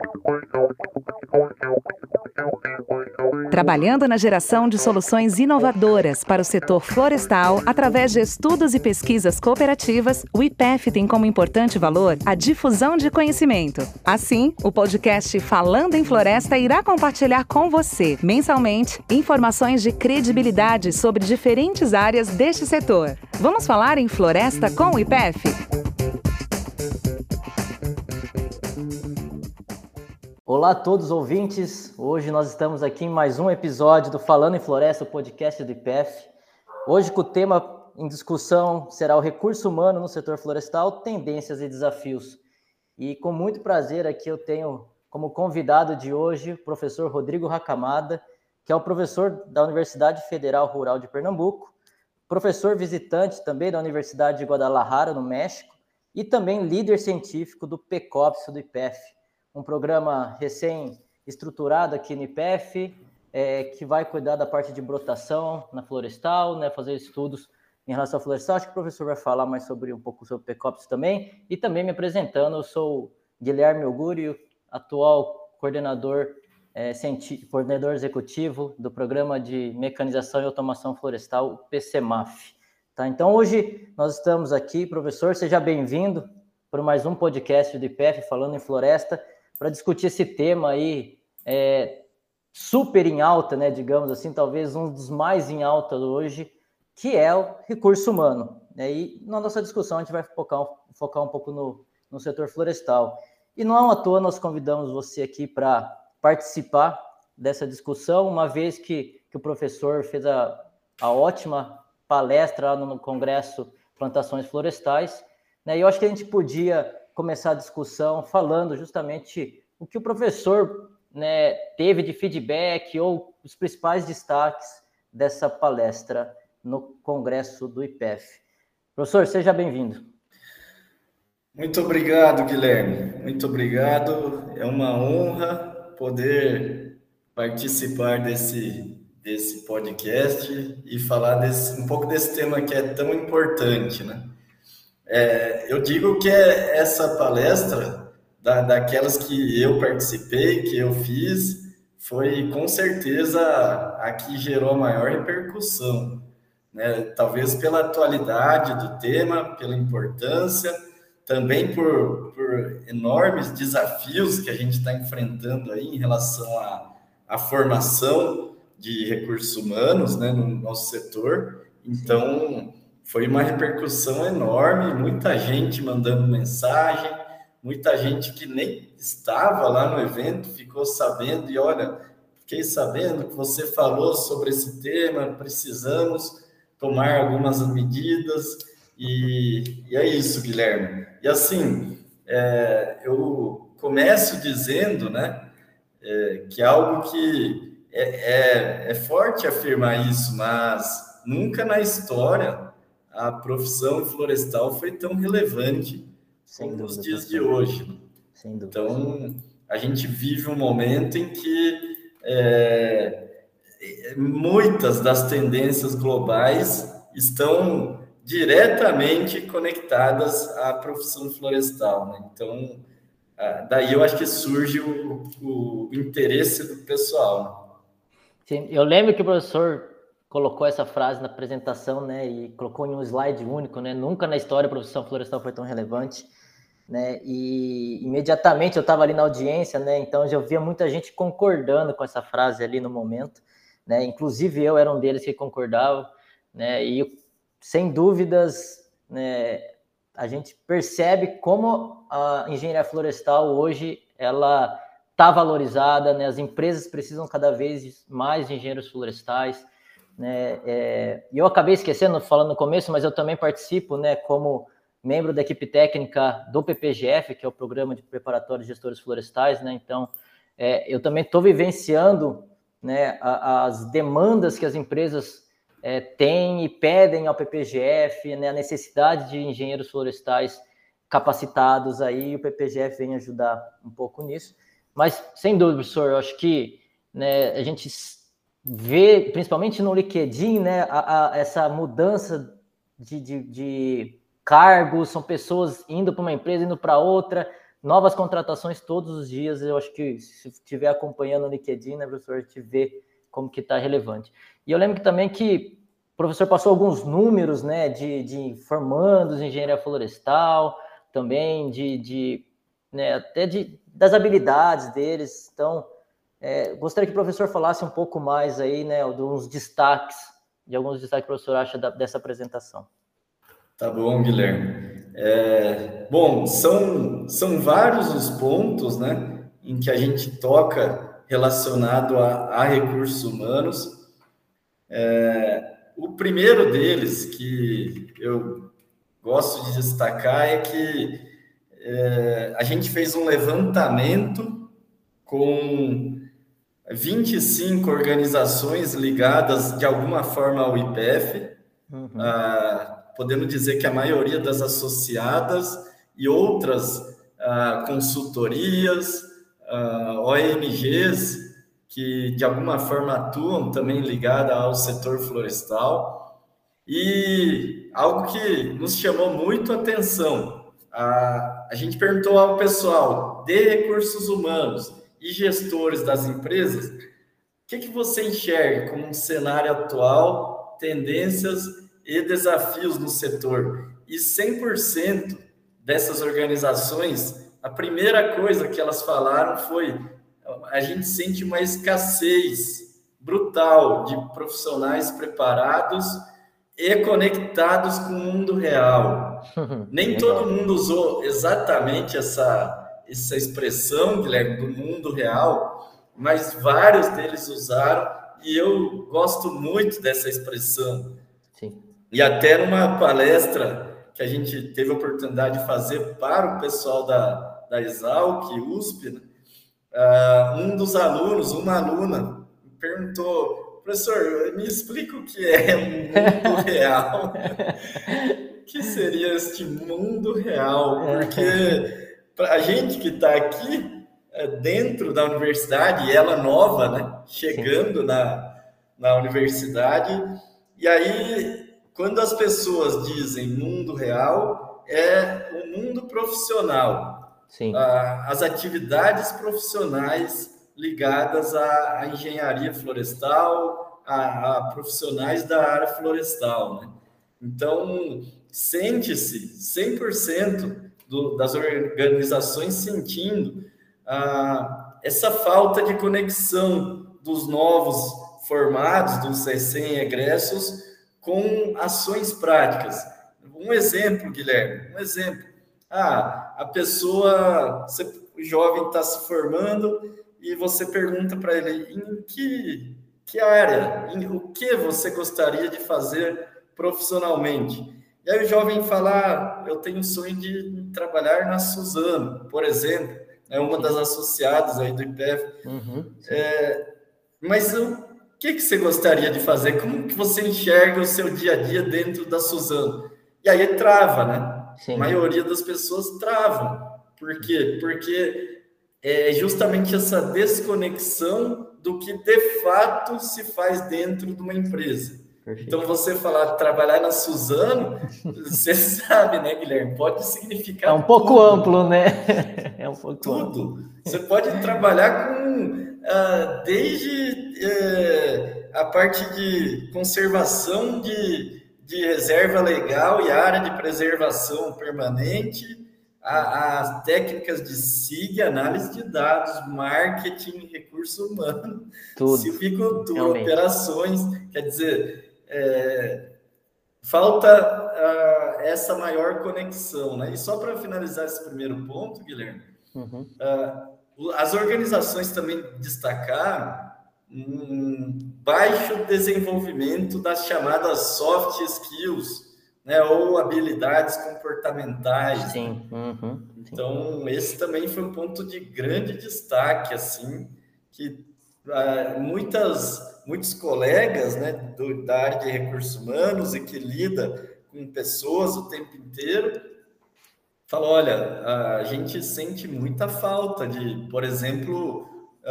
Trabalhando na geração de soluções inovadoras para o setor florestal, através de estudos e pesquisas cooperativas, o IPEF tem como importante valor a difusão de conhecimento. Assim, o podcast Falando em Floresta irá compartilhar com você, mensalmente, informações de credibilidade sobre diferentes áreas deste setor. Vamos falar em floresta com o IPEF? Olá a todos os ouvintes, hoje nós estamos aqui em mais um episódio do Falando em Floresta, o podcast do IPEF. Hoje com o tema em discussão será o recurso humano no setor florestal, tendências e desafios. E com muito prazer aqui eu tenho como convidado de hoje o professor Rodrigo Racamada, que é o professor da Universidade Federal Rural de Pernambuco, professor visitante também da Universidade de Guadalajara, no México, e também líder científico do PECOPS do IPEF. Um programa recém-estruturado aqui no IPEF, que vai cuidar da parte de brotação na florestal, né, fazer estudos em relação à florestal. Acho que o professor vai falar mais um pouco sobre o PECOPS também. E também me apresentando, eu sou Guilherme Augurio, atual coordenador executivo do Programa de Mecanização e Automação Florestal, o PCMAF. Tá? Então, hoje nós estamos aqui, professor, seja bem-vindo para mais um podcast do IPEF, Falando em Floresta, para discutir esse tema aí super em alta, né, digamos assim, talvez um dos mais em alta hoje, que é o recurso humano. E na nossa discussão a gente vai focar um pouco no setor florestal. E não à toa nós convidamos você aqui para participar dessa discussão, uma vez que o professor fez a ótima palestra lá no Congresso Plantações Florestais, né, e eu acho que a gente podia começar a discussão falando justamente o que o professor, né, teve de feedback ou os principais destaques dessa palestra no Congresso do IPEF. Professor, seja bem-vindo. Muito obrigado, Guilherme. Muito obrigado. É uma honra poder participar desse podcast e falar um pouco desse tema que é tão importante, né? Eu digo que essa palestra, daquelas que eu participei, que eu fiz, foi com certeza a que gerou a maior repercussão, né? Talvez pela atualidade do tema, pela importância, também por enormes desafios que a gente está enfrentando aí em relação à formação de recursos humanos, né, no nosso setor. Então, foi uma repercussão enorme, muita gente mandando mensagem, muita gente que nem estava lá no evento ficou sabendo, e olha, fiquei sabendo que você falou sobre esse tema, precisamos tomar algumas medidas, e é isso, Guilherme. E assim, eu começo dizendo, né, que é algo que é forte afirmar isso, mas nunca na história a profissão florestal foi tão relevante como nos dias de hoje. Sem dúvida. Então, a gente vive um momento em que muitas das tendências globais estão diretamente conectadas à profissão florestal, né? Então, daí eu acho que surge o interesse do pessoal, né? Sim, eu lembro que o professor colocou essa frase na apresentação, né, e colocou em um slide único, né, nunca na história a profissão florestal foi tão relevante, né, e imediatamente eu estava ali na audiência, né, então já via muita gente concordando com essa frase ali no momento, né, inclusive eu era um deles que concordava, né, e sem dúvidas, né, a gente percebe como a engenharia florestal hoje, ela está valorizada, né, as empresas precisam cada vez mais de engenheiros florestais, né, e eu acabei esquecendo, falando no começo, mas eu também participo, né, como membro da equipe técnica do PPGF, que é o Programa de Preparatório de Gestores Florestais, né, então eu também estou vivenciando, né, as demandas que as empresas têm e pedem ao PPGF, né, a necessidade de engenheiros florestais capacitados aí, e o PPGF vem ajudar um pouco nisso, mas sem dúvida, professor, eu acho que, né, a gente vê, principalmente no LinkedIn, né, essa mudança de cargos, são pessoas indo para uma empresa, indo para outra, novas contratações todos os dias. Eu acho que se estiver acompanhando o LinkedIn, né, professor, a gente vê como que está relevante. E eu lembro também que o professor passou alguns números, né, de formandos em engenharia florestal, também né, até das habilidades deles. Então, gostaria que o professor falasse um pouco mais aí, né, de alguns destaques que o professor acha dessa apresentação. Tá bom, Guilherme. Bom, são vários os pontos, né, em que a gente toca relacionado a recursos humanos. O primeiro deles que eu gosto de destacar é que a gente fez um levantamento com 25 organizações ligadas de alguma forma ao IPEF, podemos dizer que a maioria das associadas e outras consultorias, ONGs, que de alguma forma atuam também ligada ao setor florestal. E algo que nos chamou muito a atenção, a gente perguntou ao pessoal de recursos humanos e gestores das empresas, o que você enxerga como um cenário atual, tendências e desafios no setor? E 100% dessas organizações, a primeira coisa que elas falaram foi: a gente sente uma escassez brutal de profissionais preparados e conectados com o mundo real. Nem todo mundo usou exatamente essa expressão, Guilherme, do mundo real, mas vários deles usaram, e eu gosto muito dessa expressão. Sim. E até numa palestra que a gente teve a oportunidade de fazer para o pessoal da Exalc, USP, né? Um dos alunos, uma aluna, me perguntou: professor, me explica o que é um mundo real. O que seria este mundo real? Porque para a gente que está aqui dentro da universidade, e ela nova, né, chegando na universidade, e aí, quando as pessoas dizem mundo real, é o mundo profissional. Sim. As atividades profissionais ligadas à engenharia florestal, a profissionais da área florestal, né? Então, sente-se 100% das organizações sentindo essa falta de conexão dos novos formados, dos recém-egressos, com ações práticas. Um exemplo, Guilherme, a pessoa, o jovem está se formando e você pergunta para ele: em que área, o que você gostaria de fazer profissionalmente? E aí o jovem fala: eu tenho o sonho de trabalhar na Suzano, por exemplo, é uma das associadas aí do IPEF. Mas o que você gostaria de fazer? Como que você enxerga o seu dia a dia dentro da Suzano? E aí trava, né? Sim. A maioria das pessoas travam. Por quê? Porque é justamente essa desconexão do que de fato se faz dentro de uma empresa. Perfeito. Então, você falar trabalhar na Suzano, você sabe, né, Guilherme? Pode significar é um pouco amplo, né? É um pouco tudo. Amplo. Você pode trabalhar com desde a parte de conservação de reserva legal e área de preservação permanente, as técnicas de SIG, análise de dados, marketing, recurso humano, silvicultura, operações. Quer dizer, falta essa maior conexão, né? E só para finalizar esse primeiro ponto, Guilherme, as organizações também destacaram um baixo desenvolvimento das chamadas soft skills, né, ou habilidades comportamentais. Sim. Então, esse também foi um ponto de grande destaque, assim, que muitos colegas, né, da área de recursos humanos e que lida com pessoas o tempo inteiro, falam: olha, a gente sente muita falta de, por exemplo,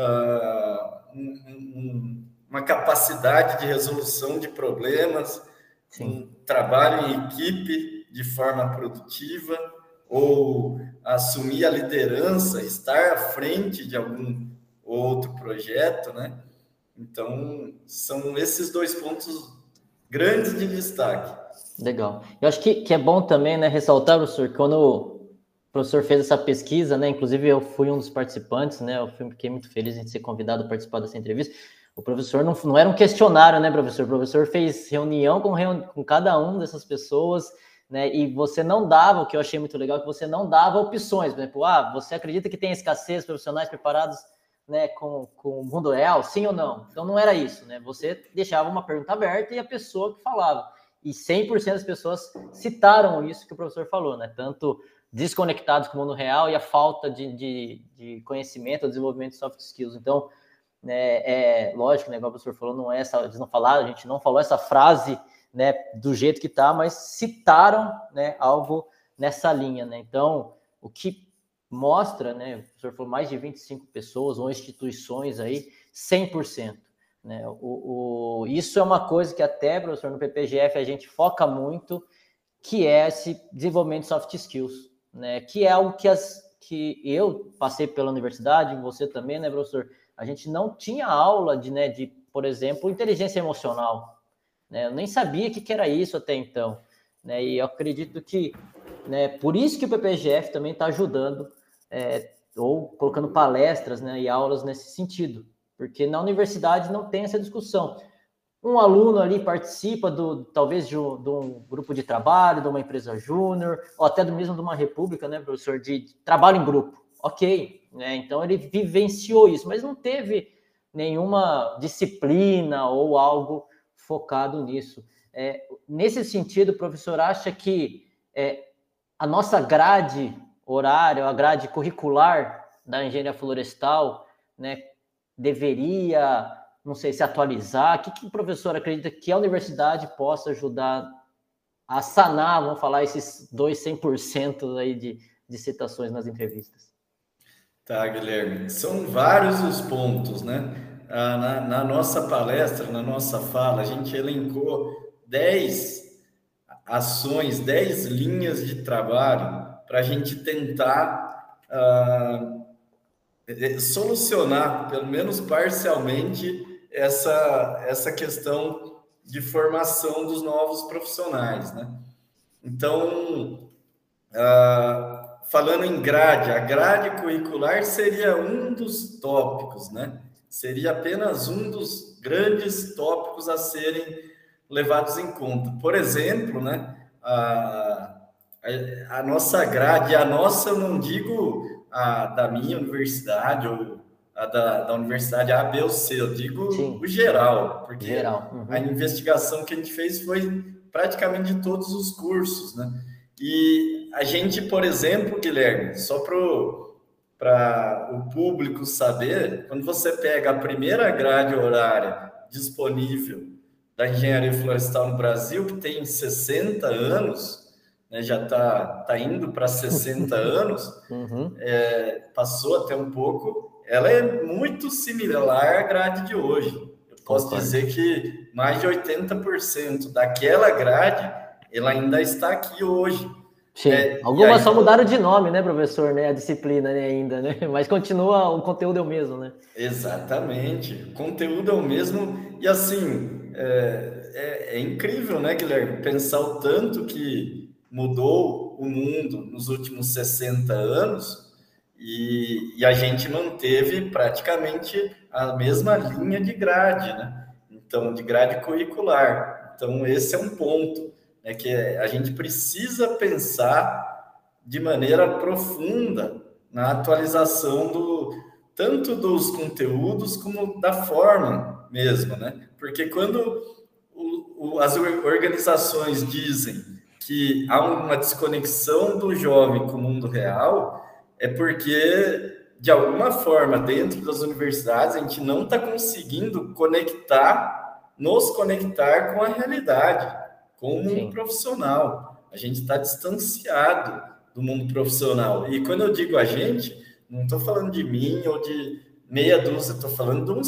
uma capacidade de resolução de problemas, um trabalho em equipe de forma produtiva, ou assumir a liderança, estar à frente de algum outro projeto, né? Então, são esses 2 pontos grandes de destaque. Legal. Eu acho que é bom também, né, ressaltar, professor, que quando o professor fez essa pesquisa, né, inclusive eu fui um dos participantes, né, eu fiquei muito feliz em ser convidado a participar dessa entrevista. O professor não era um questionário, né, professor? O professor fez reunião com cada um dessas pessoas, né, e você não dava, o que eu achei muito legal, que você não dava opções, por exemplo, você acredita que tem escassez de profissionais preparados, né, com o mundo real, sim ou não? Então não era isso, né? Você deixava uma pergunta aberta e a pessoa que falava. E 100% das pessoas citaram isso que o professor falou, né? Tanto desconectados com o mundo real e a falta de conhecimento, desenvolvimento de soft skills. Então, né, lógico, né, igual o professor falou, não é essa, eles não falaram, a gente não falou essa frase, né, do jeito que tá, mas citaram, né, algo nessa linha, né? Então, o que mostra, né, o professor falou, mais de 25 pessoas ou instituições aí, 100%. Né? Isso é uma coisa que até, professor, no PPGF a gente foca muito, que é esse desenvolvimento de soft skills, né? Que é algo que eu passei pela universidade, você também, né, professor? A gente não tinha aula de, por exemplo, inteligência emocional, né? Eu nem sabia o que era isso até então, né? E eu acredito que, né, por isso que o PPGF também está ajudando, ou colocando palestras, né, e aulas nesse sentido, porque na universidade não tem essa discussão. Um aluno ali participa talvez de um grupo de trabalho, de uma empresa júnior, ou até mesmo de uma república, né, professor, de trabalho em grupo. Ok, né? Então ele vivenciou isso, mas não teve nenhuma disciplina ou algo focado nisso. Nesse sentido, o professor acha que a nossa grade horária, a grade curricular da engenharia florestal, né, deveria, não sei, se atualizar? O que o professor acredita que a universidade possa ajudar a sanar, vamos falar, esses 100% aí de citações nas entrevistas? Tá, Guilherme. São vários os pontos, né? Na nossa palestra, na nossa fala, a gente elencou 10 ações, 10 linhas de trabalho para a gente tentar solucionar, pelo menos parcialmente, essa questão de formação dos novos profissionais, né? Então, falando em grade, a grade curricular seria um dos tópicos, né? Seria apenas um dos grandes tópicos a serem levados em conta. Por exemplo, né? A nossa grade, a nossa, eu não digo a da minha universidade ou a da universidade A, B ou C, eu digo Sim, o geral, porque geral. Uhum. A investigação que a gente fez foi praticamente de todos os cursos, né? E a gente, por exemplo, Guilherme, só para o público saber, quando você pega a primeira grade horária disponível da engenharia florestal no Brasil, que tem 60 anos, né, já está indo para 60 anos, Uhum. Passou até um pouco, ela é muito similar à grade de hoje. Eu posso dizer que mais de 80% daquela grade, ela ainda está aqui hoje. Sim, algumas só mudaram de nome, né, professor, né, a disciplina, né, ainda, né, mas continua, o conteúdo é o mesmo, né? Exatamente, o conteúdo é o mesmo, e assim, é incrível, né, Guilherme, pensar o tanto que mudou o mundo nos últimos 60 anos, e a gente manteve praticamente a mesma linha de grade, né? Então, de grade curricular. Então, esse é um ponto, né, que a gente precisa pensar de maneira profunda na atualização tanto dos conteúdos como da forma mesmo, né? Porque quando as organizações dizem que há uma desconexão do jovem com o mundo real, é porque, de alguma forma, dentro das universidades, a gente não está conseguindo nos conectar com a realidade, com o mundo profissional. A gente está distanciado do mundo profissional. E quando eu digo a gente, não estou falando de mim ou de meia dúzia, estou falando de um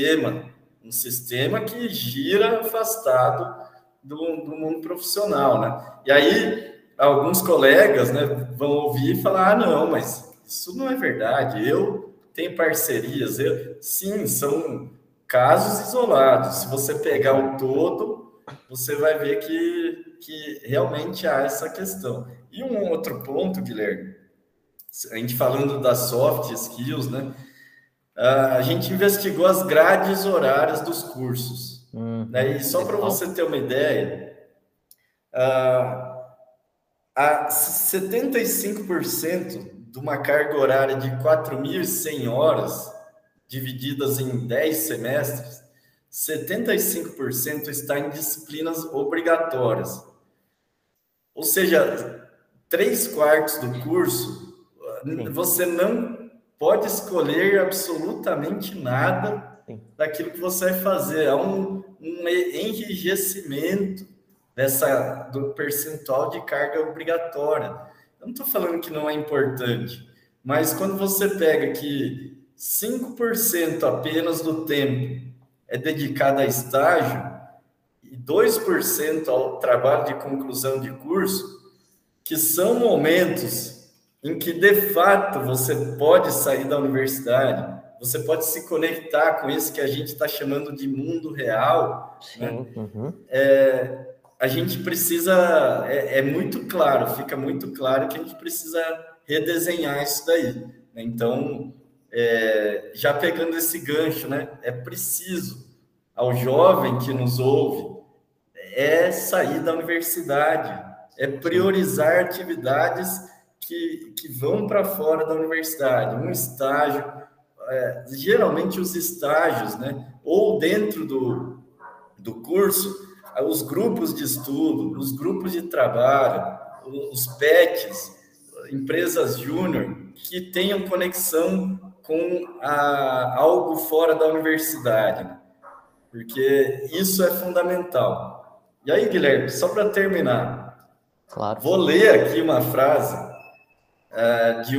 sistema que gira afastado do mundo profissional, né? E aí, alguns colegas, né, vão ouvir e falar, não, mas isso não é verdade, eu tenho parcerias, sim, são casos isolados. Se você pegar o todo, você vai ver que realmente há essa questão. E um outro ponto, Guilherme, a gente falando das soft skills, né? A gente investigou as grades horárias dos cursos. Né? E só para você ter uma ideia, a 75% de uma carga horária de 4.100 horas, divididas em 10 semestres, 75% está em disciplinas obrigatórias. Ou seja, 3/4 do curso, você não pode escolher absolutamente nada daquilo que você vai fazer. Há um enrijecimento do percentual de carga obrigatória. Eu não estou falando que não é importante, mas quando você pega que 5% apenas do tempo é dedicado a estágio e 2% ao trabalho de conclusão de curso, que são momentos em que, de fato, você pode sair da universidade, você pode se conectar com isso que a gente está chamando de mundo real, né? A gente precisa, é muito claro, fica muito claro que a gente precisa redesenhar isso daí, né? Então, já pegando esse gancho, né? É preciso ao jovem que nos ouve sair da universidade, priorizar atividades que vão para fora da universidade, um estágio, geralmente os estágios, né? Ou dentro do curso, os grupos de estudo, os grupos de trabalho, os PETs, empresas júnior, que tenham conexão com algo fora da universidade, né? Porque isso é fundamental. E aí, Guilherme, só para terminar, vou ler aqui uma frase de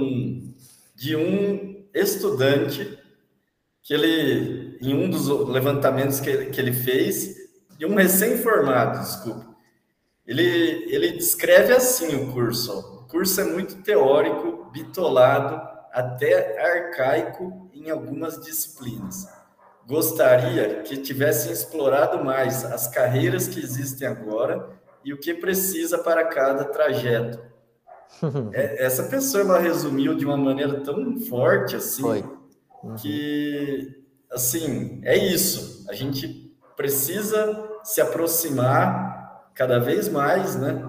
um estudante que ele, em um dos levantamentos que ele fez, de um recém-formado, desculpa, ele descreve assim o curso. O curso é muito teórico, bitolado, até arcaico em algumas disciplinas. Gostaria que tivessem explorado mais as carreiras que existem agora e o que precisa para cada trajeto. Essa pessoa, ela resumiu de uma maneira tão forte assim, que, assim, é isso. A gente precisa se aproximar cada vez mais, né,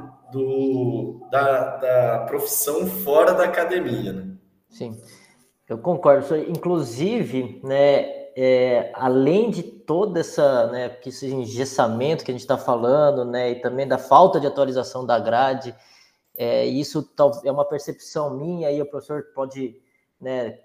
da profissão fora da academia, né? Sim, eu concordo. Inclusive, né, além de toda essa, né, que esse engessamento que a gente está falando, né, e também da falta de atualização da grade, isso é uma percepção minha, e o professor pode, né,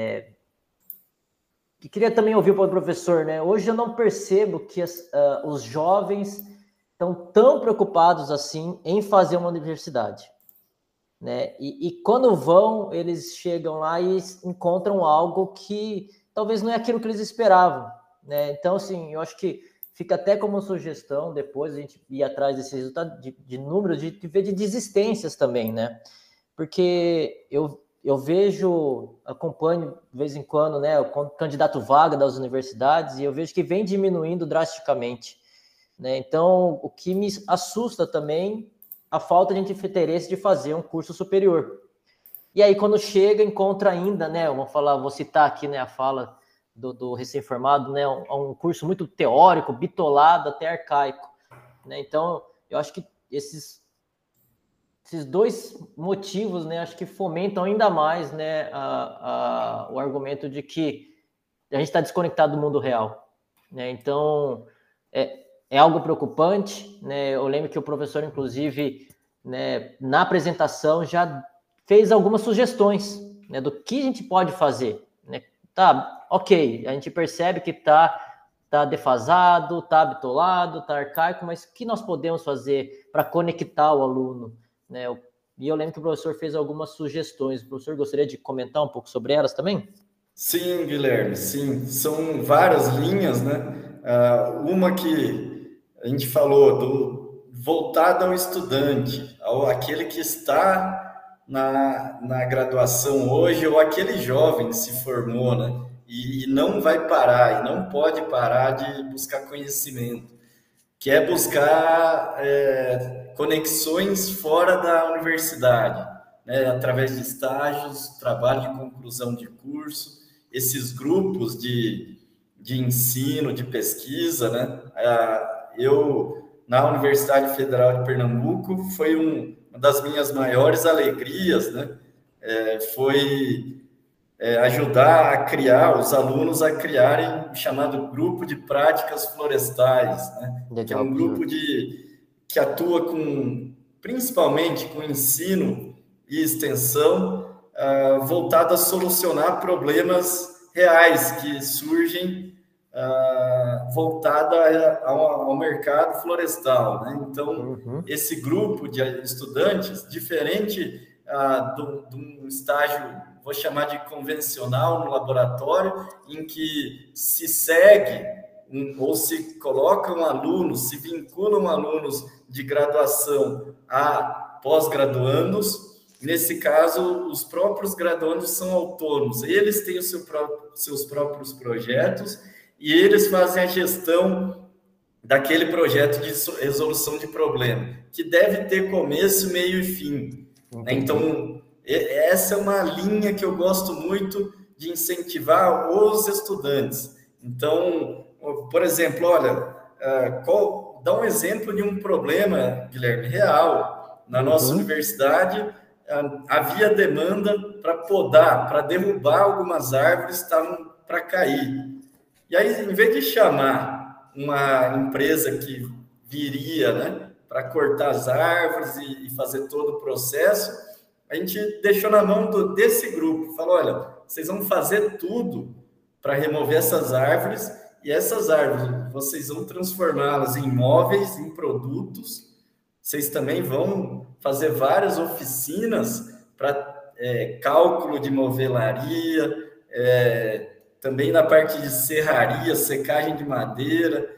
que queria também ouvir para o professor, né? Hoje eu não percebo que os jovens estão tão preocupados assim em fazer uma universidade, né? E quando vão, eles chegam lá e encontram algo que talvez não é aquilo que eles esperavam, né? Então, assim, eu acho que fica até como sugestão depois a gente ir atrás desse resultado de número de ver de desistências também, né? Porque eu vejo, acompanho de vez em quando, né, o candidato vaga das universidades, e eu vejo que vem diminuindo drasticamente, né? Então, o que me assusta também, a falta de interesse de fazer um curso superior. E aí, quando chega, encontra ainda, né, vou citar aqui, né, a fala do recém-formado, né, um curso muito teórico, bitolado, até arcaico, né? Então, eu acho que esses dois motivos, né, acho que fomentam ainda mais, né, o argumento de que a gente está desconectado do mundo real, né? Então, é algo preocupante, né? Eu lembro que o professor, inclusive, né, na apresentação já fez algumas sugestões, né, do que a gente pode fazer, né? Tá, ok, a gente percebe que tá defasado, tá bitolado, tá arcaico, mas o que nós podemos fazer para conectar o aluno, né? E eu lembro que o professor fez algumas sugestões. O professor gostaria de comentar um pouco sobre elas também? Sim, Guilherme, sim. São várias linhas, né? Uma que a gente falou voltada ao estudante, aquele que está na graduação hoje, ou aquele jovem que se formou, né? E não vai parar, e não pode parar de buscar conhecimento, que é buscar conexões fora da universidade, né? Através de estágios, trabalho de conclusão de curso, esses grupos de ensino, de pesquisa, né? Na Universidade Federal de Pernambuco, foi uma das minhas maiores alegrias, né? Foi ajudar a criar, os alunos a criarem o chamado Grupo de Práticas Florestais, né? Que é um grupo que atua principalmente com ensino e extensão, voltado a solucionar problemas reais que surgem voltada ao mercado florestal, né? Então, esse grupo de estudantes, diferente de um estágio, vou chamar de convencional no laboratório, em que se segue ou se colocam alunos, se vinculam alunos de graduação a pós-graduandos. Nesse caso, os próprios graduandos são autônomos, eles têm seus próprios projetos e eles fazem a gestão daquele projeto de resolução de problema, que deve ter começo, meio e fim. Então, essa é uma linha que eu gosto muito de incentivar os estudantes. Então, por exemplo, olha, dá um exemplo de um problema, Guilherme, real. Na nossa universidade, havia demanda para derrubar algumas árvores que estavam para cair. E aí, em vez de chamar uma empresa que viria, né, para cortar as árvores e fazer todo o processo, a gente deixou na mão desse grupo. Falou, olha, vocês vão fazer tudo para remover essas árvores, e essas árvores, vocês vão transformá-las em móveis, em produtos. Vocês também vão fazer várias oficinas para cálculo de movelaria, também na parte de serraria, secagem de madeira,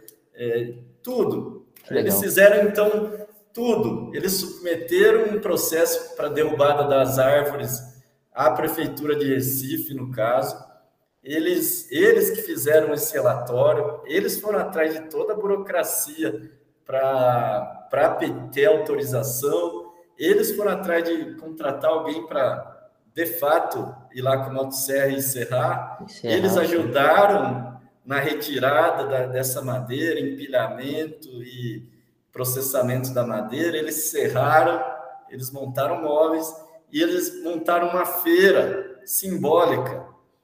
tudo. Eles fizeram, então, tudo. Eles submeteram um processo para derrubada das árvores à Prefeitura de Recife, no caso. Eles que fizeram esse relatório, eles foram atrás de toda a burocracia para ter autorização, eles foram atrás de contratar alguém para, de fato, ir lá com a motosserra e encerrar. Eles ajudaram na retirada dessa madeira, empilhamento e processamento da madeira. Eles serraram, eles montaram móveis e eles montaram uma feira simbólica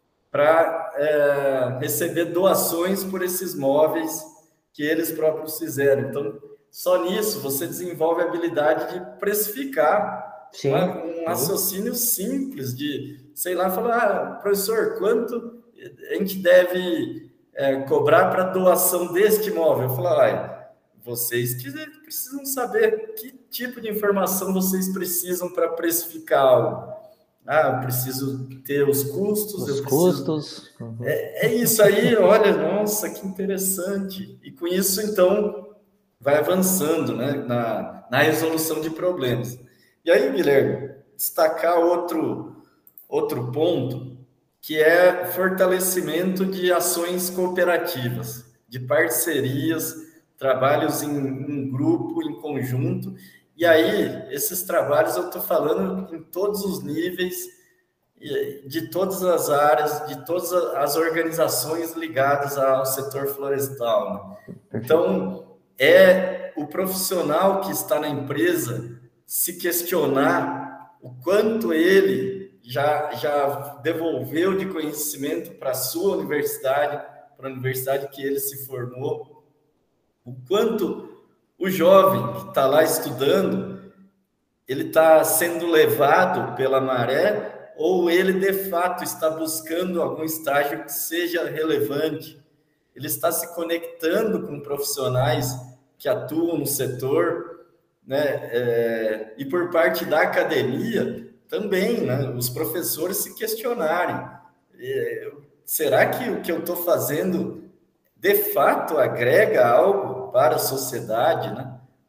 para receber doações por esses móveis que eles próprios fizeram. Então, só nisso você desenvolve a habilidade de precificar. Sim. Um raciocínio simples de, sei lá, falar, professor, quanto a gente deve cobrar para doação deste móvel? Eu falo, vocês que precisam saber que tipo de informação vocês precisam para precificar algo. Eu preciso ter os custos. Custos. É isso aí, olha, nossa, que interessante. E com isso, então, vai avançando, né, na resolução de problemas. E aí, Guilherme, destacar outro ponto, que é fortalecimento de ações cooperativas, de parcerias, trabalhos em grupo, em conjunto. E aí, esses trabalhos eu estou falando em todos os níveis, de todas as áreas, de todas as organizações ligadas ao setor florestal, né? Então, o profissional que está na empresa se questionar o quanto ele já devolveu de conhecimento para a sua universidade, para a universidade que ele se formou, o quanto o jovem que está lá estudando, ele está sendo levado pela maré, ou ele de fato está buscando algum estágio que seja relevante, ele está se conectando com profissionais que atuam no setor, né? E por parte da academia também, né? Os professores se questionarem, será que o que eu estou fazendo de fato agrega algo para a sociedade, né?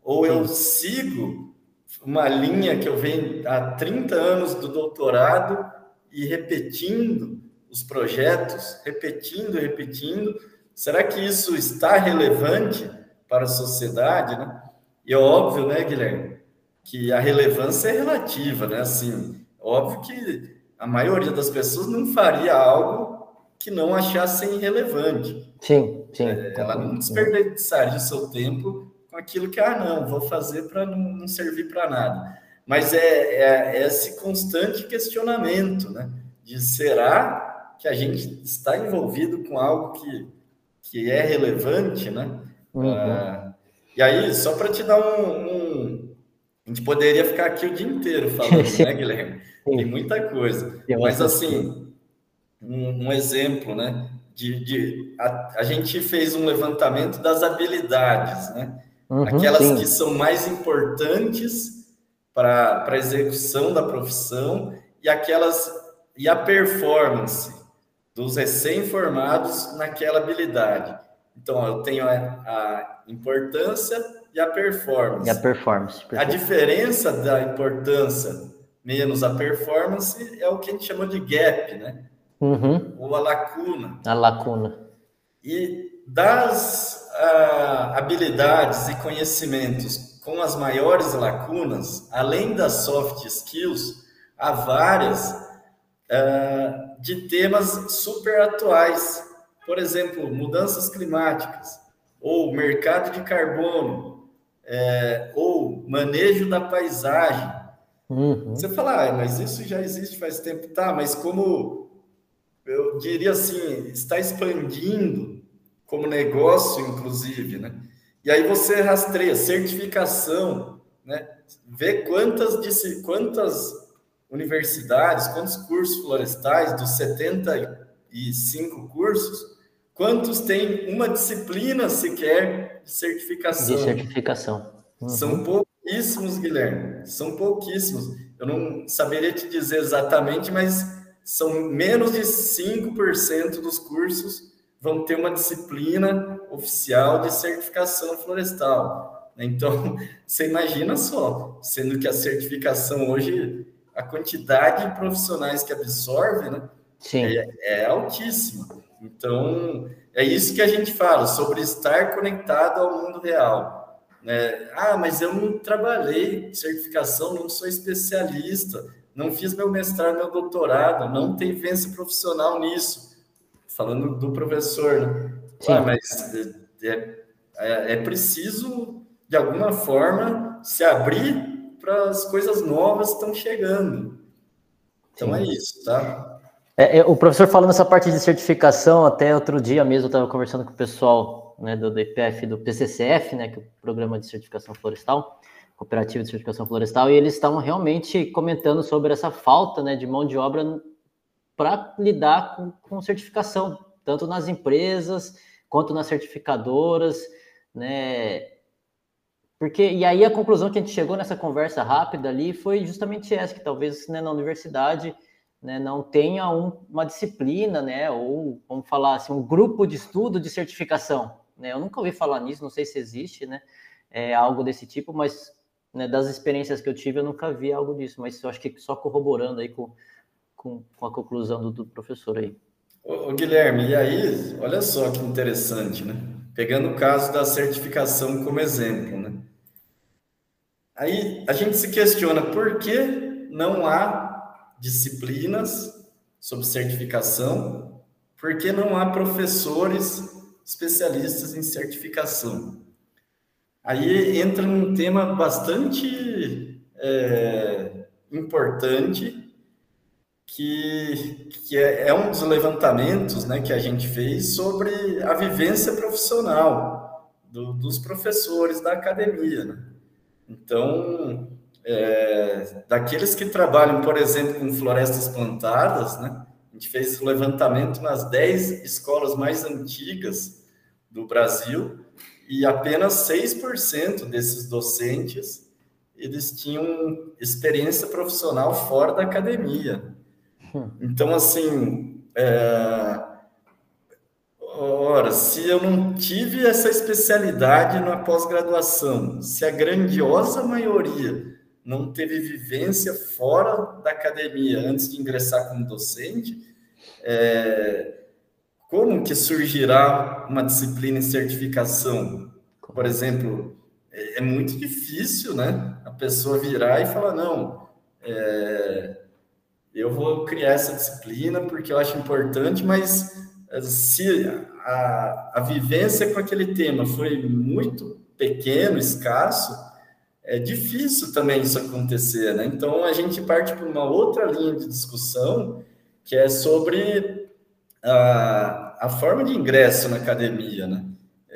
ou eu sigo uma linha que eu venho há 30 anos do doutorado e repetindo os projetos, repetindo. Será que isso está relevante para a sociedade, né? E é óbvio, né, Guilherme, que a relevância é relativa, né? Assim, óbvio que a maioria das pessoas não faria algo que não achassem relevante. Sim. Ela não desperdiçaria o seu tempo com aquilo que, não, vou fazer para não servir para nada. Mas é esse constante questionamento, né? De será que a gente está envolvido com algo que é relevante, né? E aí, só para te dar a gente poderia ficar aqui o dia inteiro falando, né, Guilherme? Tem muita coisa. Mas, assim, um exemplo, né? A gente fez um levantamento das habilidades, né? Aquelas que são mais importantes para a execução da profissão e a performance dos recém-formados naquela habilidade. Então, eu tenho a importância e a performance. A diferença da importância menos a performance é o que a gente chama de gap, né? Ou a lacuna. E das habilidades e conhecimentos com as maiores lacunas, além das soft skills, há várias de temas super atuais. Por exemplo, mudanças climáticas, ou mercado de carbono, ou manejo da paisagem. Você fala, mas isso já existe faz tempo. Tá, mas como eu diria assim, está expandindo como negócio, inclusive, né? E aí você rastreia certificação, né? Vê quantas universidades, quantos cursos florestais, dos 75 cursos, quantos têm uma disciplina sequer de certificação? São pouquíssimos, Guilherme, são pouquíssimos. Eu não saberia te dizer exatamente, mas são menos de 5% dos cursos vão ter uma disciplina oficial de certificação florestal. Então, você imagina só, sendo que a certificação hoje, a quantidade de profissionais que absorve, né, é altíssima. Então, é isso que a gente fala, sobre estar conectado ao mundo real. Né? Mas eu não trabalhei certificação, não sou especialista, não fiz meu mestrado, meu doutorado, não tenho vivência profissional nisso. Falando do professor, né? Mas é preciso, de alguma forma, se abrir para as coisas novas que estão chegando. Então, é isso, tá? O professor falando essa parte de certificação, até outro dia mesmo eu estava conversando com o pessoal, né, do IPF, do PCCF, né, que é o Programa de Certificação Florestal, Cooperativa de Certificação Florestal, e eles estavam realmente comentando sobre essa falta, né, de mão de obra para lidar com certificação, tanto nas empresas quanto nas certificadoras, né? E aí a conclusão que a gente chegou nessa conversa rápida ali foi justamente essa, que talvez, né, na universidade, né, não tenha uma disciplina, né, ou, vamos falar assim, um grupo de estudo de certificação, né? Eu nunca ouvi falar nisso, não sei se existe, né, algo desse tipo, mas, né, das experiências que eu tive, eu nunca vi algo disso, mas eu acho que só corroborando aí com a conclusão do professor aí. Ô, Guilherme, e aí, olha só que interessante, né? Pegando o caso da certificação como exemplo, né? Aí a gente se questiona por que não há disciplinas sobre certificação, por que não há professores especialistas em certificação. Aí entra um tema bastante importante, que é um dos levantamentos, né, que a gente fez sobre a vivência profissional dos professores da academia, né? Então, daqueles que trabalham, por exemplo, com florestas plantadas, né, a gente fez o levantamento nas 10 escolas mais antigas do Brasil e apenas 6% desses docentes eles tinham experiência profissional fora da academia. Então, assim, Agora, se eu não tive essa especialidade na pós-graduação, se a grandiosa maioria não teve vivência fora da academia antes de ingressar como docente, como que surgirá uma disciplina em certificação? Por exemplo, é muito difícil, né? A pessoa virar e falar, não, eu vou criar essa disciplina porque eu acho importante, mas se a vivência com aquele tema foi muito pequeno, escasso, é difícil também isso acontecer, né? Então, a gente parte para uma outra linha de discussão, que é sobre a forma de ingresso na academia, né?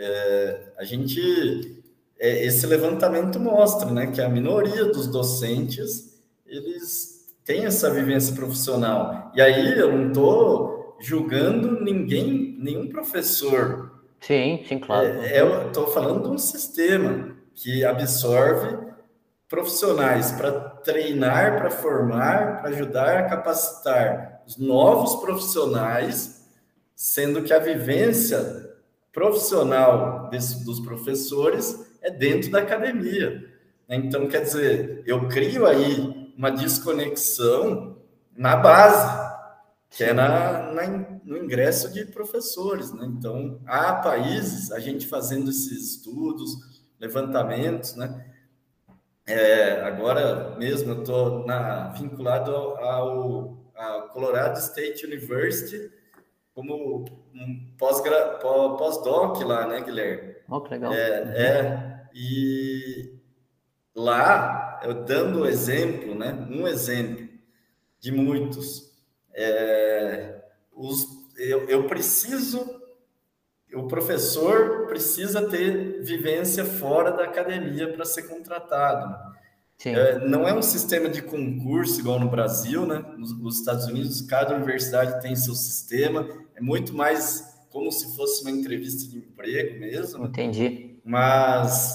Esse levantamento mostra, né, que a minoria dos docentes, eles têm essa vivência profissional. E aí, eu não estou julgando nenhum professor. Sim, claro. Eu estou falando de um sistema que absorve profissionais para treinar, para formar, para ajudar a capacitar os novos profissionais, sendo que a vivência profissional dos professores é dentro da academia. Então, quer dizer, eu crio aí uma desconexão na base, que é no ingresso de professores, né? Então, há países, a gente fazendo esses estudos, levantamentos, né? Agora mesmo eu estou vinculado ao Colorado State University como um pós-doc lá, né, Guilherme? Oh, que legal. E lá, eu dando exemplo, né, um exemplo de muitos, o professor precisa ter vivência fora da academia para ser contratado. Sim. Não é um sistema de concurso igual no Brasil, né? Nos Estados Unidos, cada universidade tem seu sistema, é muito mais como se fosse uma entrevista de emprego mesmo. Entendi. Mas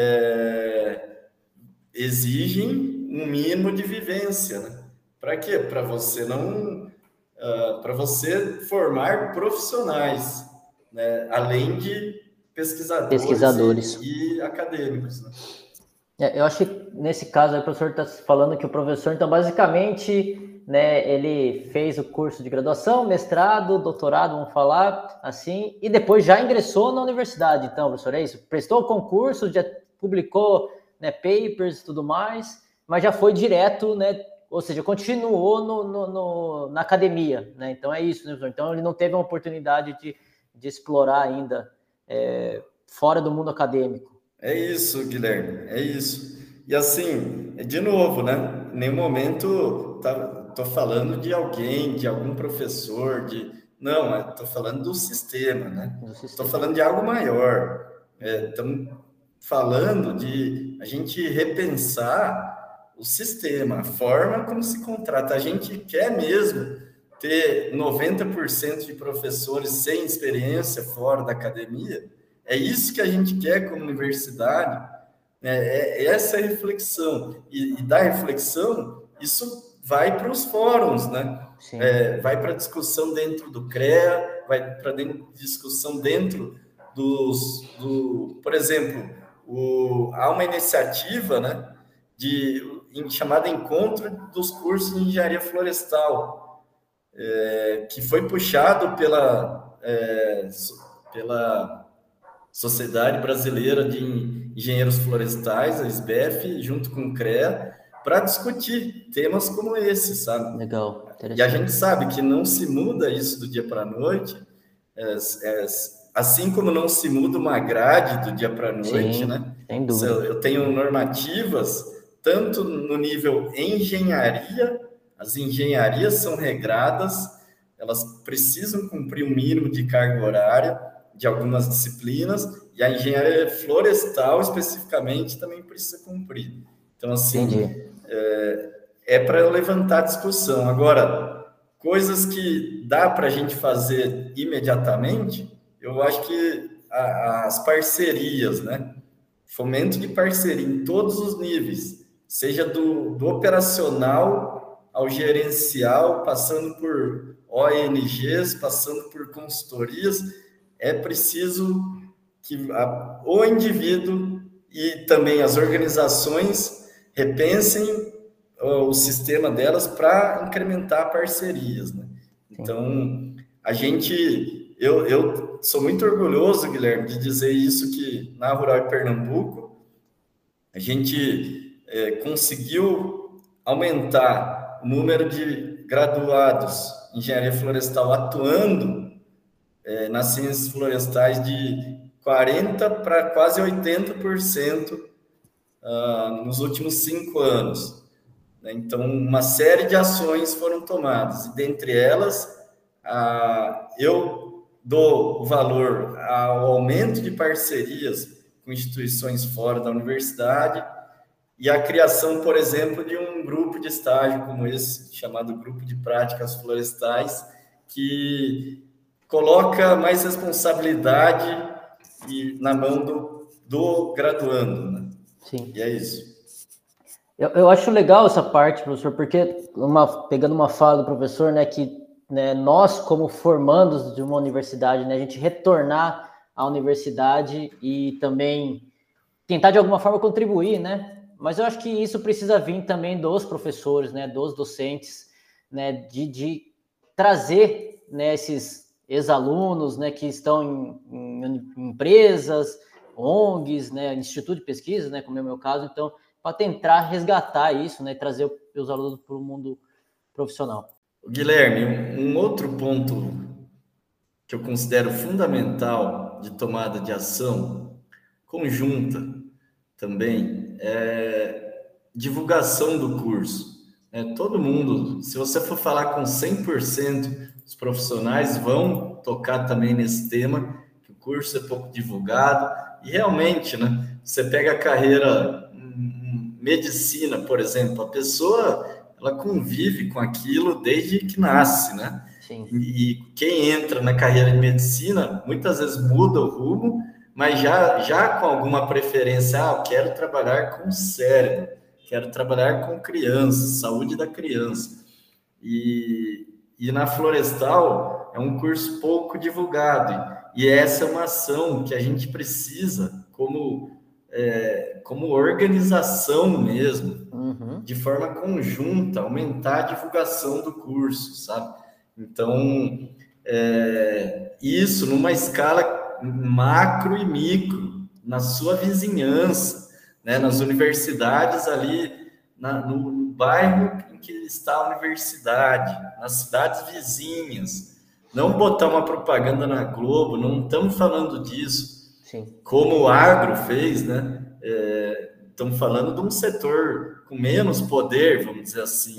exigem um mínimo de vivência, né? Para quê? Para você para você formar profissionais, né? Além de pesquisadores. E acadêmicos, né? Eu acho que nesse caso aí o professor está falando que o professor, então, basicamente, né, ele fez o curso de graduação, mestrado, doutorado, vamos falar assim, e depois já ingressou na universidade, então, professor, é isso? Prestou o concurso, já publicou, né, papers e tudo mais, mas já foi direto, né, ou seja, continuou na academia, né? Então é isso, né, professor? Então ele não teve a oportunidade de explorar ainda fora do mundo acadêmico. É isso, Guilherme, é isso. E assim, de novo, né? Em nenhum momento estou falando de alguém, de algum professor, não, estou falando do sistema, né? Estou falando de algo maior. Estamos falando de a gente repensar o sistema, a forma como se contrata. A gente quer mesmo ter 90% de professores sem experiência fora da academia. É isso que a gente quer como universidade, essa reflexão. E da reflexão, isso vai para os fóruns, né? Vai para a discussão dentro do CREA, vai para discussão dentro por exemplo, há uma iniciativa, né, chamada Encontro dos Cursos de Engenharia Florestal, que foi puxado pela Sociedade Brasileira de Engenheiros Florestais, a SBF, junto com o CREA, para discutir temas como esse, sabe? Legal, e a gente sabe que não se muda isso do dia para a noite, assim como não se muda uma grade do dia para a noite, né? Sem dúvida. Eu tenho normativas, tanto no nível engenharia, as engenharias são regradas, elas precisam cumprir um mínimo de carga horária de algumas disciplinas, e a engenharia florestal, especificamente, também precisa cumprir. Então, assim, para levantar discussão. Agora, coisas que dá para a gente fazer imediatamente, eu acho que as parcerias, né? Fomento de parceria em todos os níveis, seja do operacional ao gerencial, passando por ONGs, passando por consultorias, é preciso que o indivíduo e também as organizações repensem o sistema delas para incrementar parcerias, né? Então, eu sou muito orgulhoso, Guilherme, de dizer isso, que na Rural Pernambuco a gente conseguiu aumentar o número de graduados em engenharia florestal atuando nas ciências florestais de 40% para quase 80% nos últimos 5 anos. Então, uma série de ações foram tomadas, e dentre elas, eu dou valor ao aumento de parcerias com instituições fora da universidade e a criação, por exemplo, de um grupo de estágio como esse, chamado Grupo de Práticas Florestais, que coloca mais responsabilidade na mão do graduando, né? Sim. E é isso. Eu acho legal essa parte, professor, porque pegando uma fala do professor, né, que nós, como formandos de uma universidade, né, a gente retornar à universidade e também tentar de alguma forma contribuir, né? Mas eu acho que isso precisa vir também dos professores, né, dos docentes, né, de trazer, né, esses ex-alunos, né, que estão em empresas, ONGs, né, instituto de pesquisa, né, como é o meu caso, então, para tentar resgatar isso, né, trazer os alunos para o mundo profissional. Guilherme, um outro ponto que eu considero fundamental de tomada de ação conjunta também é divulgação do curso. Todo mundo, se você for falar com 100% dos profissionais, vão tocar também nesse tema, que o curso é pouco divulgado, e realmente, né, você pega a carreira medicina, por exemplo, a pessoa ela convive com aquilo desde que nasce, né? Sim. E quem entra na carreira de medicina, muitas vezes muda o rumo, mas já com alguma preferência, eu quero trabalhar com o cérebro, quero trabalhar com criança, saúde da criança. E na Florestal é um curso pouco divulgado, e essa é uma ação que a gente precisa como organização mesmo, de forma conjunta, aumentar a divulgação do curso, sabe? Então, isso numa escala macro e micro, na sua vizinhança, né? Nas universidades ali, no bairro em que está a universidade, nas cidades vizinhas. Não botar uma propaganda na Globo, não estamos falando disso. Sim. Como o agro fez, né? Estamos falando de um setor com menos poder, vamos dizer assim.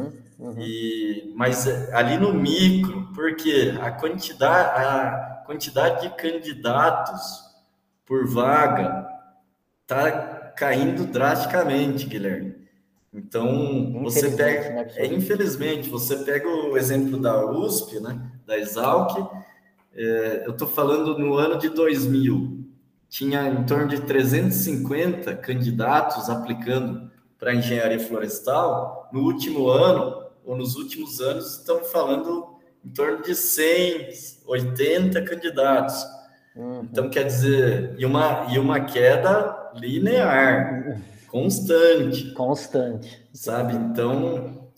Mas ali no micro, porque a quantidade de candidatos por vaga está caindo drasticamente, Guilherme. Então, você pega... Infelizmente, você pega o exemplo da USP, né? Da Exalc. Eu estou falando no ano de 2000. Tinha em torno de 350 candidatos aplicando para engenharia florestal. No último ano, ou nos últimos anos, estamos falando em torno de 180 candidatos. Então, quer dizer, e uma queda linear, constante. Sabe? Então,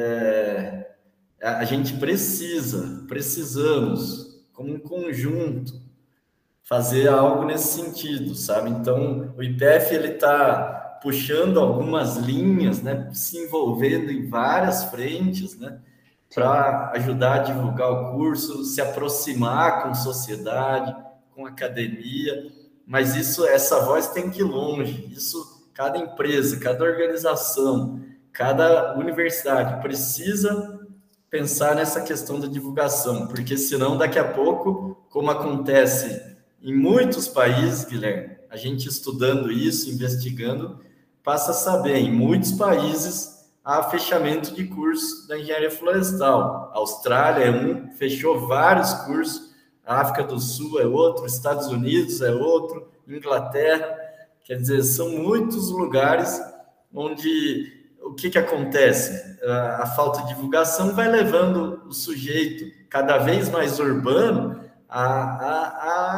a gente precisamos, como um conjunto, fazer algo nesse sentido, sabe? Então, o IPF ele está puxando algumas linhas, né? Se envolvendo em várias frentes, né? Para ajudar a divulgar o curso, se aproximar com sociedade, com academia. Mas essa voz tem que ir longe. Isso, cada empresa, cada organização, cada universidade precisa pensar nessa questão da divulgação, porque senão daqui a pouco, como acontece em muitos países, Guilherme, a gente estudando isso, investigando, passa a saber, em muitos países há fechamento de cursos da engenharia florestal. A Austrália é um, fechou vários cursos, a África do Sul é outro, Estados Unidos é outro, Inglaterra. Quer dizer, são muitos lugares onde o que acontece? A falta de divulgação vai levando o sujeito cada vez mais urbano a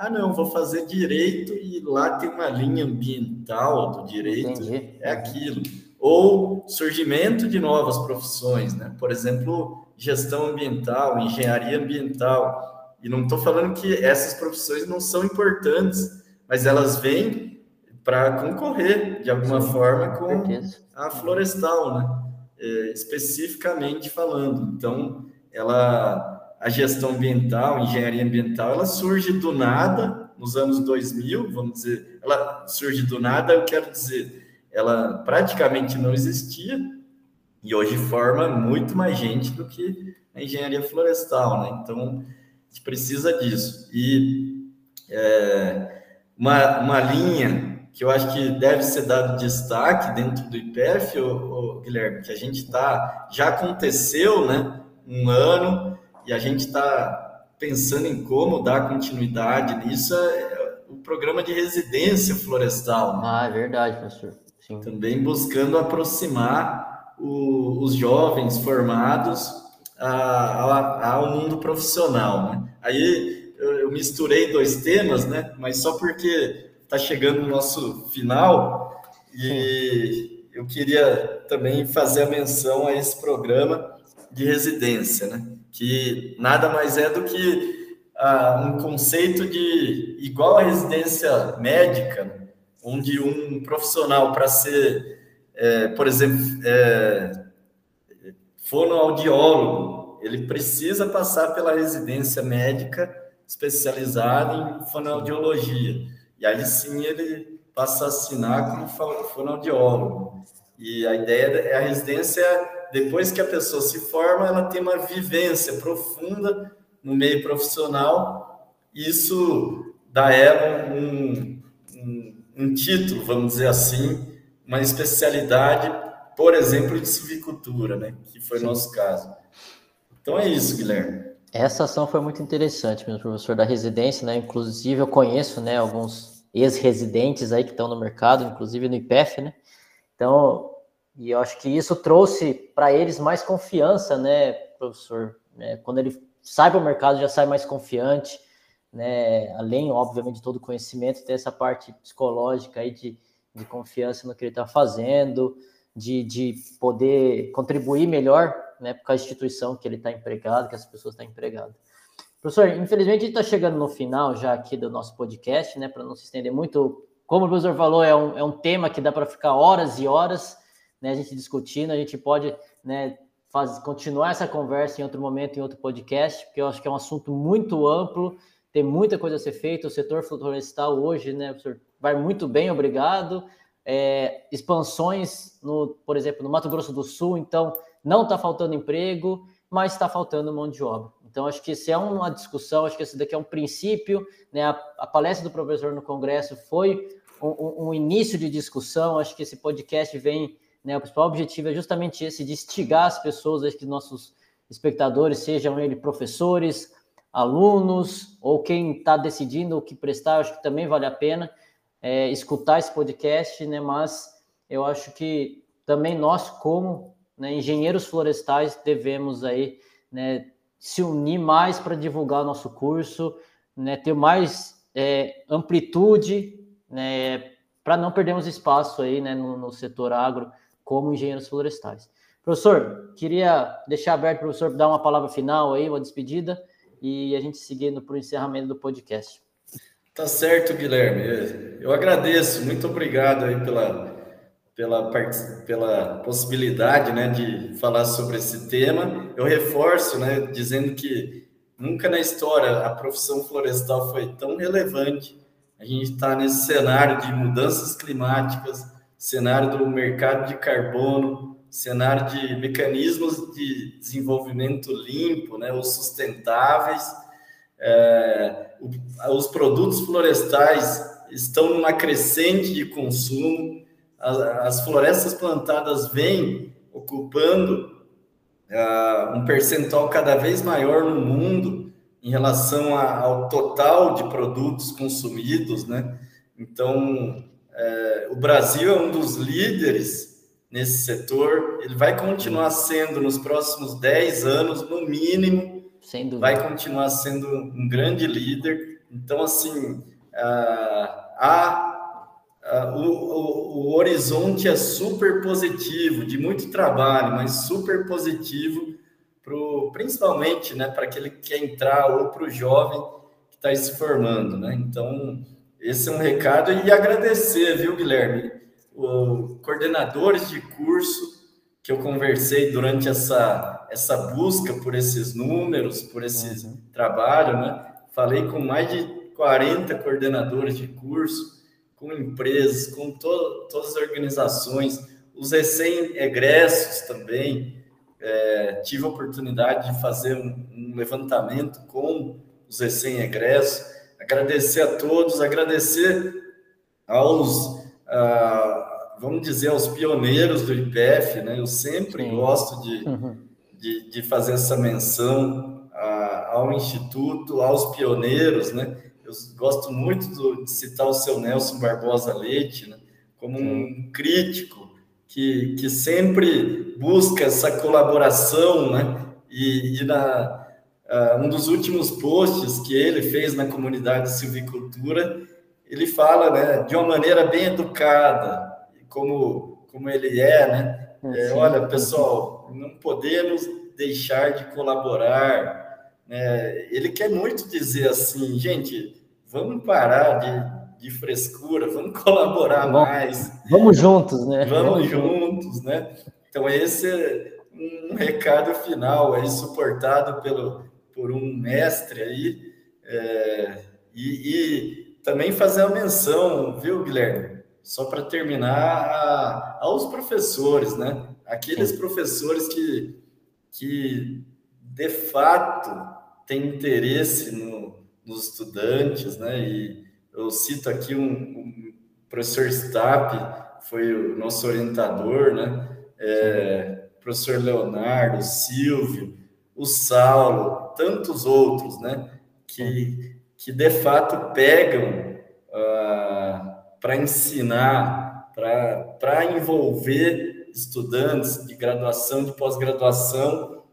não, vou fazer direito e lá tem uma linha ambiental do direito, Entendi. É aquilo. Ou surgimento de novas profissões, né? Por exemplo, gestão ambiental, engenharia ambiental. E não estou falando que essas profissões não são importantes, mas elas vêm para concorrer, de alguma forma, com a florestal, né? Especificamente falando. Então, a gestão ambiental, engenharia ambiental, ela surge do nada, nos anos 2000, vamos dizer, ela surge do nada, eu quero dizer, ela praticamente não existia, e hoje forma muito mais gente do que a engenharia florestal, né? Então, a gente precisa disso. E uma linha que eu acho que deve ser dado destaque dentro do IPEF, Guilherme, que a gente já aconteceu, né, um ano, e a gente está pensando em como dar continuidade nisso, o programa de residência florestal. Né? É verdade, professor. Sim. Também buscando aproximar os jovens formados ao mundo profissional. Né? Aí eu misturei 2 temas, né? Mas só porque está chegando o nosso final e eu queria também fazer a menção a esse programa de residência, né? Que nada mais é do que um conceito de igual à residência médica, onde um profissional para ser, por exemplo, fonoaudiólogo, ele precisa passar pela residência médica especializada em fonoaudiologia. E aí sim ele passa a assinar como fonoaudiólogo. E a ideia é a residência, depois que a pessoa se forma, ela tem uma vivência profunda no meio profissional. Isso dá a ela um título, vamos dizer assim, uma especialidade, por exemplo, de silvicultura, né? Que foi o nosso caso. Então é isso, Guilherme. Essa ação foi muito interessante, meu professor, da residência, né? Inclusive eu conheço, né, alguns ex-residentes aí que estão no mercado, inclusive no IPEF, né? Então, e eu acho que isso trouxe para eles mais confiança, né, professor? Quando ele sai para o mercado, já sai mais confiante, né? Além, obviamente, de todo o conhecimento, tem essa parte psicológica aí de confiança no que ele está fazendo, de poder contribuir melhor, né, com a instituição que ele está empregado, que as pessoas estão empregadas. Professor, infelizmente a gente está chegando no final já aqui do nosso podcast, né, para não se estender muito. Como o professor falou, é um tema que dá para ficar horas e horas, né, a gente discutindo. A gente pode, né, continuar essa conversa em outro momento, em outro podcast, porque eu acho que é um assunto muito amplo, tem muita coisa a ser feita. O setor florestal hoje, né, professor, vai muito bem, obrigado. Expansões, por exemplo, no Mato Grosso do Sul, então não está faltando emprego, mas está faltando mão de obra. Então, acho que isso é uma discussão, acho que esse daqui é um princípio, né? A palestra do professor no Congresso foi um início de discussão. Acho que esse podcast vem, né? O principal objetivo é justamente esse, de instigar as pessoas, acho que nossos espectadores, sejam eles professores, alunos, ou quem está decidindo o que prestar, acho que também vale a pena escutar esse podcast, né? Mas eu acho que também nós, como, né, engenheiros florestais, devemos aí, né, se unir mais para divulgar nosso curso, né, ter mais amplitude, né, para não perdermos espaço aí, né, no setor agro como engenheiros florestais. Professor, queria deixar aberto para o professor dar uma palavra final aí, uma despedida, e a gente seguindo para o encerramento do podcast. Tá certo, Guilherme. Eu agradeço, muito obrigado aí pela possibilidade, né, de falar sobre esse tema. Eu reforço, né, dizendo que nunca na história a profissão florestal foi tão relevante. A gente está nesse cenário de mudanças climáticas, cenário do mercado de carbono, cenário de mecanismos de desenvolvimento limpo, né, ou sustentáveis. Os produtos florestais estão numa crescente de consumo. As florestas plantadas vêm ocupando um percentual cada vez maior no mundo em relação ao total de produtos consumidos, né? Então, o Brasil é um dos líderes nesse setor. Ele vai continuar sendo nos próximos 10 anos, no mínimo, vai continuar sendo um grande líder Então, assim, o horizonte é super positivo, de muito trabalho, mas super positivo, principalmente, né, para aquele que quer entrar ou para o jovem que está se formando, né? Então, esse é um recado. E agradecer, viu, Guilherme, os coordenadores de curso que eu conversei durante essa busca por esses números, por esse trabalho, né? Falei com mais de 40 coordenadores de curso, com empresas, com todas as organizações, os recém-egressos também. Tive a oportunidade de fazer um levantamento com os recém-egressos. Agradecer a todos, agradecer aos, vamos dizer, aos pioneiros do IPF, né? Eu sempre gosto de fazer essa menção ao Instituto, aos pioneiros, né? Eu gosto muito de citar o seu Nelson Barbosa Leite, né? Como um crítico que sempre busca essa colaboração, né? E um dos últimos posts que ele fez na comunidade de silvicultura, ele fala, né, de uma maneira bem educada, como ele é, né? Olha, pessoal, não podemos deixar de colaborar, né? Ele quer muito dizer assim, gente, vamos parar de frescura, vamos colaborar mais. Vamos juntos, né? Vamos juntos, né? Então, esse é um recado final aí, suportado por um mestre aí, e também fazer uma menção, viu, Guilherme? Só para terminar, aos professores, né? Aqueles professores que de fato têm interesse nos estudantes, né? E eu cito aqui um professor Stapp, foi o nosso orientador, né? Professor Leonardo, Silvio, o Saulo, tantos outros, né? Que de fato pegam para ensinar, para envolver estudantes de graduação, de pós-graduação,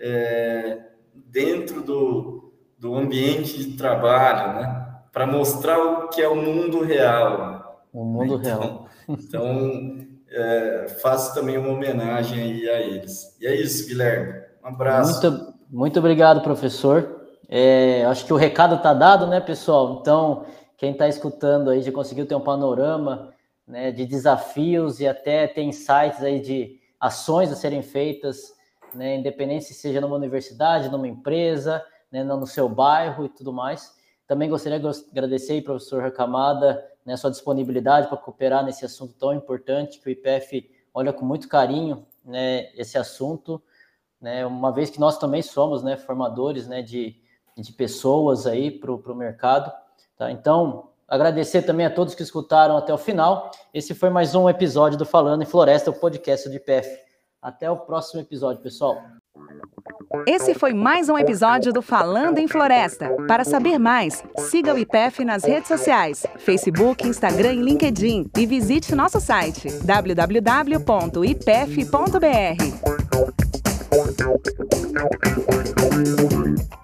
dentro do ambiente de trabalho, né? Para mostrar o que é o mundo real. O mundo real. Então, faço também uma homenagem aí a eles. E é isso, Guilherme. Um abraço. Muito obrigado, professor. Acho que o recado está dado, né, pessoal? Então, quem está escutando aí já conseguiu ter um panorama, né, de desafios e até ter insights aí de ações a serem feitas, né, independente se seja numa universidade, numa empresa, né, no seu bairro e tudo mais. Também gostaria de agradecer aí, professor Hakamada, né, sua disponibilidade para cooperar nesse assunto tão importante, que o IPF olha com muito carinho, né, esse assunto, né, uma vez que nós também somos, né, formadores, né, de pessoas aí para o mercado. Tá? Então, agradecer também a todos que escutaram até o final. Esse foi mais um episódio do Falando em Floresta, o podcast do IPF. Até o próximo episódio, pessoal. Esse foi mais um episódio do Falando em Floresta. Para saber mais, siga o IPF nas redes sociais, Facebook, Instagram e LinkedIn, e visite nosso site www.ipf.br.